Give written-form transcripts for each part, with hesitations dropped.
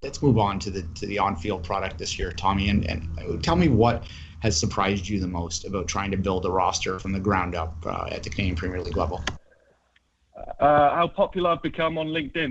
let's move on to the on-field product this year, Tommy, and tell me what has surprised you the most about trying to build a roster from the ground up at the Canadian Premier League level. How popular I've become on LinkedIn.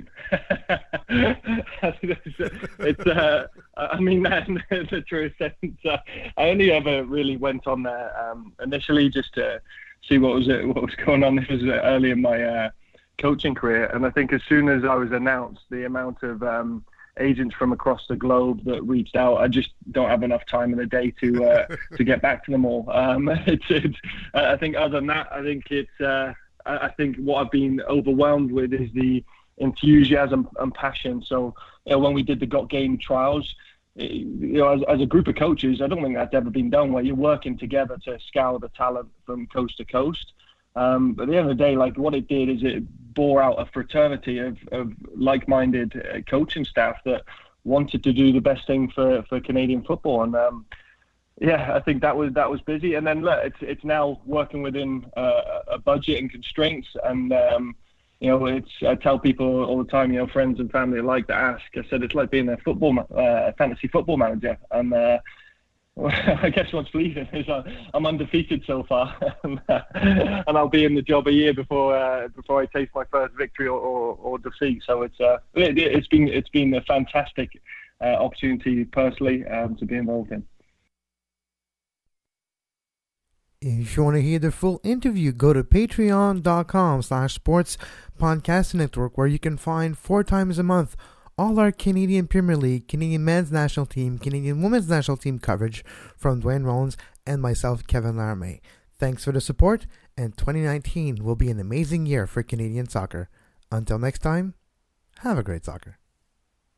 I mean that in the true sense. I only ever really went on there initially just to see what was going on. This was early in my coaching career, and I think as soon as I was announced, the amount of agents from across the globe that reached out, I just don't have enough time in the day to get back to them all. I think other than that, I think what I've been overwhelmed with is the enthusiasm and passion. So when we did the Got Game trials, as a group of coaches, I don't think that's ever been done, where you're working together to scour the talent from coast to coast. But at the end of the day, like, what it did is it bore out a fraternity of like-minded coaching staff that wanted to do the best thing for Canadian football. And I think that was busy. And then look, it's now working within a budget and constraints. And I tell people all the time, friends and family like to ask. I said it's like being a fantasy football manager. And I guess what's pleasing is I'm undefeated so far, and I'll be in the job a year before I taste my first victory or defeat. So it's been a fantastic opportunity personally to be involved in. If you want to hear the full interview, go to patreon.com/sports podcast network, where you can find 4 times a month all our Canadian Premier League, Canadian men's national team, Canadian women's national team coverage from Dwayne Rollins and myself, Kevin Laramie. Thanks for the support, and 2019 will be an amazing year for Canadian soccer. Until next time, have a great soccer.